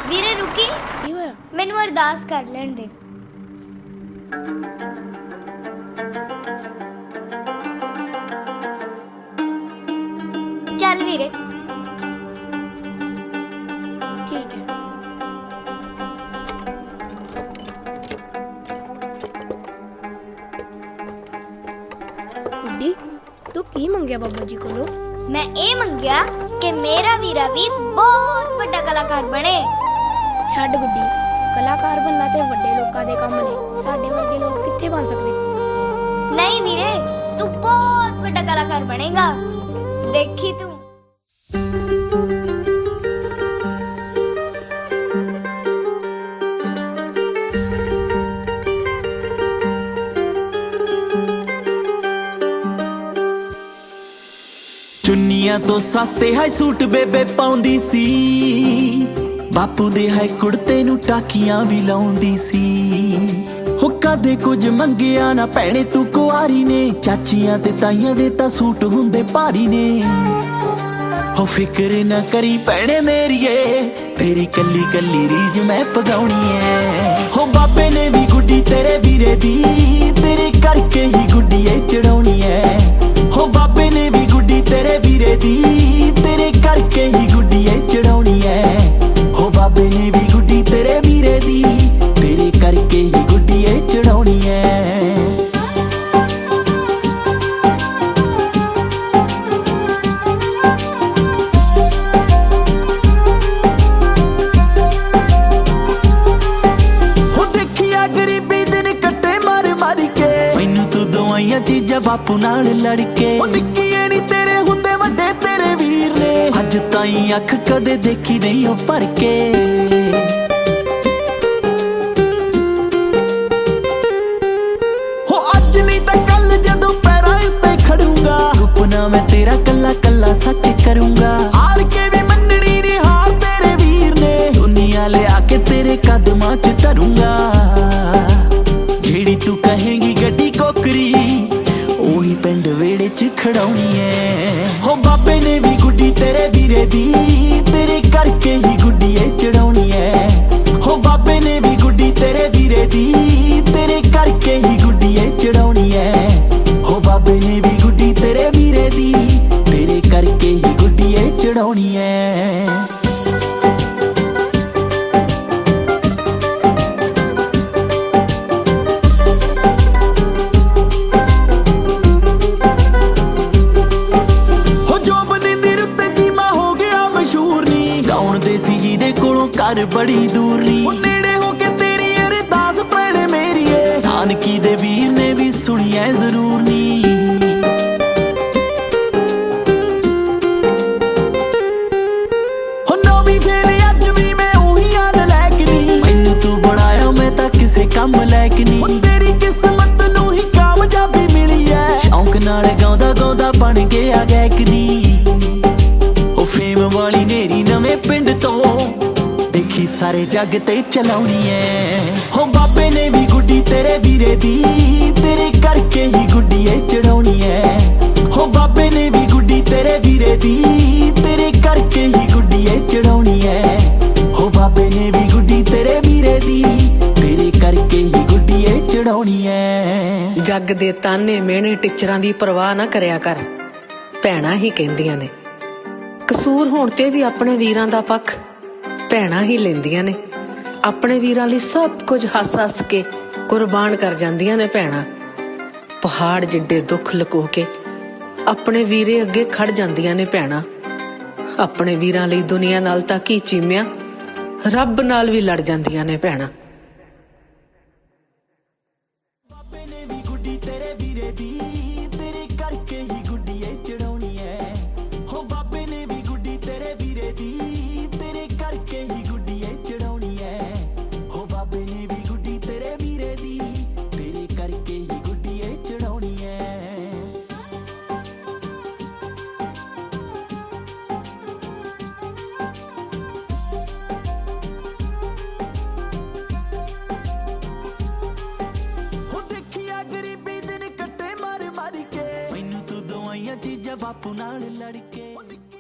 ਵੀਰੇ ਰੁਕੀ, ਕੀ ਹੋਇਆ? ਮੈਨੂੰ ਅਰਦਾਸ ਕਰ ਲੈਣ ਦੇ। ਚੱਲ ਵੀਰੇ। ਠੀਕ ਹੈ। ਗੁੱਡੀ, ਤੂੰ ਕੀ ਮੰਗਿਆ ਬਾਬਾ ਜੀ ਕੋਲੋਂ? ਮੈਂ ਇਹ ਮੰਗਿਆ ਕਿ ਮੇਰਾ ਵੀਰਾ ਵੀ ਬਹੁਤ ਵੱਡਾ ਕਲਾਕਾਰ ਬਣੇ। ਛੱਡ ਗੁੱਡੀ, ਕਲਾਕਾਰ ਬਣਨਾ ਤੇ ਵੱਡੇ ਲੋਕਾਂ ਦੇ ਕੰਮ ਨੇ, ਸਾਡੇ ਵਰਗੇ ਲੋਕ ਕਿੱਥੇ ਬਣ ਸਕਦੇ? ਨਹੀਂ ਵੀਰੇ, ਤੂੰ ਬਹੁਤ ਵੱਡਾ ਕਲਾਕਾਰ ਬਣੇਗਾ, ਦੇਖੀ ਤੂੰ। ਚੁੰਨੀਆਂ ਤੋਂ ਸਸਤੇ ਹਾਈ ਸੂਟ ਬੇਬੇ ਪਾਉਂਦੀ ਸੀ, ਬਾਪੂ ਦੇ ਹਾਈ ਕੁੜਤੇ ਨੂੰ ਟਾਕੀਆਂ ਵੀ ਲਾਉਂਦੀ ਸੀ। ਹੋ ਕਦੇ ਕੁਝ ਮੰਗਿਆ ਨਾ ਭੈਣੇ ਤੂੰ ਕੁਆਰੀ ਨੇ, ਚਾਚੀਆਂ ਤੇ ਤਾਈਆਂ ਦੇ ਤਾਂ ਸੂਟ ਹੁੰਦੇ ਭਾਰੀ ਨੇ। ਹੋ ਫਿਕਰ ਨਾ ਕਰੀ ਭੈਣੇ ਮੇਰੀਏ, ਤੇਰੀ ਕੱਲੀ ਕੱਲੀ ਰੀਝ ਮੈਂ ਪਗਾਉਣੀ ਐ। ਹੋ ਬਾਬੇ ਨੇ ਵੀ ਗੁੱਡੀ ਤੇਰੇ ਵੀਰੇ ਦੀ, ਤੇਰੇ ਕਰਕੇ ਹੀ ਗੁੱਡੀਏ ਚੜਾਉਣੀ ਐ। ਹੋ ਬਾਬੇ ਨੇ ਵੀ ਗੁੱਡੀ ਤੇਰੇ ਵੀਰੇ ਦੀ, ਤੇਰੇ ਕਰਕੇ ਹੀ ਗੁੱਡੀਏ ਚੜਾਉਣੀ ਐ। ਹੋ ਬਾਬੇ ਨੇ ਵੀ ਗੁੱਡੀ ਤੇਰੇ ਵੀਰੇ ਦੀ, ਤੇਰੇ ਕਰਕੇ ਹੀ ਗੁੱਡੀਏ ਚੜਾਉਣੀ ਐ। ਚੀਜ਼ਾਂ ਬਾਪੂ ਨਾਲ ਲੜ ਕੇ, ਨਿੱਕੀਏ ਨੀ ਤੇਰੇ ਹੁੰਦੇ ਵੱਡੇ ਤੇਰੇ ਵੀਰ ਨੇ, ਅੱਜ ਤਾਈਂ ਅੱਖ ਕਦੇ ਦੇਖੀ ਨਹੀਂ ਉਹ ਭਰ ਕੇ। ਹੋ ਅੱਜ ਨਹੀਂ ਤਾਂ ਕੱਲ ਜਦੋਂ ਪੈਰਾਂ ਉੱਤੇ ਖੜੂੰਗਾ, ਸੁਪਨਾ ਮੈਂ ਤੇਰਾ ਕੱਲਾ ਕੱਲਾ ਸੱਚ ਕਰੂੰਗਾ। ਹਾਰ ਕੇ ਵੀ ਮੰਨਣੀ ਨੀ ਹਾਰ ਤੇਰੇ ਵੀਰ ਨੇ, ਦੁਨੀਆ ਲਿਆ ਕੇ ਤੇਰੇ ਕਦਮਾਂ 'ਚ ਧਰੂੰਗਾ। ਜਿਹੜੀ ਤੂੰ ਕਹੇਂਗੀ ਗੱਡੀ ਕੋਕਰੀ, ਉਹੀ ਪਿੰਡ ਵੇੜੇ 'ਚ ਖੜਾਉਣੀ ਐ। ਹੋ ਬਾਬੇ ਨੇ ਵੀ ਗੁੱਡੀ ਤੇਰੇ ਵੀਰੇ ਦੀ, ਤੇਰੇ ਕਰਕੇ ਹੀ ਗੁੱਡੀਏ ਚੜਾਉਣੀ ਐ। ਹੋ ਬਾਬੇ ਨੇ ਵੀ ਗੁੱਡੀ ਤੇਰੇ ਵੀਰੇ ਦੀ, ਤੇਰੇ ਕਰਕੇ ਹੀ ਗੁੱਡੀਏ ਚੜਾਉਣੀ ਐ। ਹੋ ਬਾਬੇ ਨੇ ਵੀ ਗੁੱਡੀ ਤੇਰੇ ਵੀਰੇ ਦੀ, ਤੇਰੇ ਕਰਕੇ ਹੀ ਗੁੱਡੀਏ ਚੜਾਉਣੀ ਐ। ਘਰ ਬੜੀ ਦੂਰ ਨੀ, ਨੇੜੇ ਹੋ ਕੇ ਤੇਰੀ ਅਰਦਾਸ ਭੈਣੇ ਮੇਰੀਏ, ਨਾਨਕੀ ਦੇ ਵੀਰ ਨੇ ਵੀ ਸੁਣੀਐ ਜ਼ਰੂਰ ਨੀ। ਹੋ ਨੌਵੀਂ ਫੇਲ ਅੱਜ ਵੀ ਮੈਂ ਉਹੀ ਯਾਦ ਲੈ ਕੇ ਨੀ, ਮੈਨੂੰ ਤੂੰ ਬਣਾਇਆ ਮੈਂ ਤਾਂ ਕਿਸੇ ਕੰਮ ਲੈ ਕੇ ਨੀ। ਤੇਰੀ ਕਿਸਮਤ ਨੂੰ ਹੀ ਕਾਮਯਾਬੀ ਮਿਲੀ ਐ, ਸ਼ੌਂਕ ਨਾਲ ਗਾਉਂਦਾ ਗਾਉਂਦਾ ਬਣ ਗਿਆ ਗਾਇਕ ਨੀ। ਉਹ ਫੇਮ ਵਾਲੀ ਨੇਰੀ ਨਵੇਂ ਪਿੰਡ ਤੋਂ, ਦੇਖੀ ਸਾਰੇ ਜੱਗ ਤੇ ਚਲਾਉਣੀ ਐ। ਹੋ ਬਾਬੇ ਨੇ ਵੀ ਗੁੱਡੀ ਤੇਰੇ ਵੀਰੇ ਦੀ, ਤੇਰੇ ਕਰਕੇ ਹੀ ਗੁੱਡੀਏ ਚੜਾਉਣੀ ਐ। ਹੋ ਬਾਬੇ ਨੇ ਵੀ ਗੁੱਡੀ ਤੇਰੇ ਵੀਰੇ ਦੀ, ਤੇਰੇ ਕਰਕੇ ਹੀ ਗੁੱਡੀਏ ਚੜਾਉਣੀ ਐ। ਹੋ ਬਾਬੇ ਨੇ ਵੀ ਗੁੱਡੀ ਤੇਰੇ ਵੀਰੇ ਦੀ, ਤੇਰੇ ਕਰਕੇ ਹੀ ਗੁੱਡੀਏ ਚੜਾਉਣੀ ਐ। ਜੱਗ ਦੇ ਤਾਨੇ ਮਿਹਣੇ ਟਿਚਰਾਂ ਦੀ ਪਰਵਾਹ ਨਾ ਕਰਿਆ ਕਰ, ਭੈਣਾਂ ਹੀ ਕਹਿੰਦੀਆਂ ਨੇ। ਕਸੂਰ ਹੋਣ ਤੇ ਵੀ ਆਪਣੇ ਵੀਰਾਂ ਦਾ ਪੱਖ ਭੈਣਾਂ ਹੀ ਲੈਂਦੀਆਂ ਨੇ। ਆਪਣੇ ਵੀਰਾਂ ਲਈ ਸਭ ਕੁਝ ਹੱਸ ਹੱਸ ਕੇ ਕੁਰਬਾਨ ਕਰ ਜਾਂਦੀਆਂ ਨੇ ਭੈਣਾਂ। ਪਹਾੜ ਜਿੱਡੇ ਦੁੱਖ ਲੁਕੋ ਕੇ ਆਪਣੇ ਵੀਰੇ ਅੱਗੇ ਖੜ ਜਾਂਦੀਆਂ ਨੇ ਭੈਣਾਂ। ਆਪਣੇ ਵੀਰਾਂ ਲਈ ਦੁਨੀਆ ਨਾਲ ਤਾਂ ਕੀ ਚੀਮਿਆ, ਰੱਬ ਨਾਲ ਵੀ ਲੜ ਜਾਂਦੀਆਂ ਨੇ ਭੈਣਾਂ। ਬਾਬੇ ਨੇ ਵੀ ਗੁੱਡੀ ਤੇਰੇ ਵੀਰੇ ਦੀ, ਤੇਰੇ ਕਰਕੇ ਹੀ ਗੁੱਡੀਏ ਚੜਾਉਣੀ ਐ। ਹੋ ਬਾਬੇ ਨੇ ਵੀ ਗੁੱਡੀ ਤੇਰੇ ਵੀਰੇ ਦੀ, ਤੇਰੇ ਕਰਕੇ ਹੀ ਗੁੱਡੀਏ ਚੜਾਉਣੀ ਐ। ਹੋ ਬਾਬੇ ਨੇ ਵੀ ਗੁੱਡੀ ਤੇਰੇ ਵੀਰੇ ਦੀ, ਤੇਰੇ ਕਰਕੇ ਹੀ ਗੁੱਡੀਏ ਚੜਾਉਣੀ ਐ। ਹੋ ਦੇਖਿਆ ਗਰੀਬੀ ਦਿਨ ਕੱਟੇ ਮਾਰ ਮਾਰ ਕੇ, ਮੈਨੂੰ ਤੂੰ ਦਵਾਈਆਂ ਚੀਜ਼ਾਂ ਬਾਪੂ ਨਾਲ ਲੜ ਕੇ।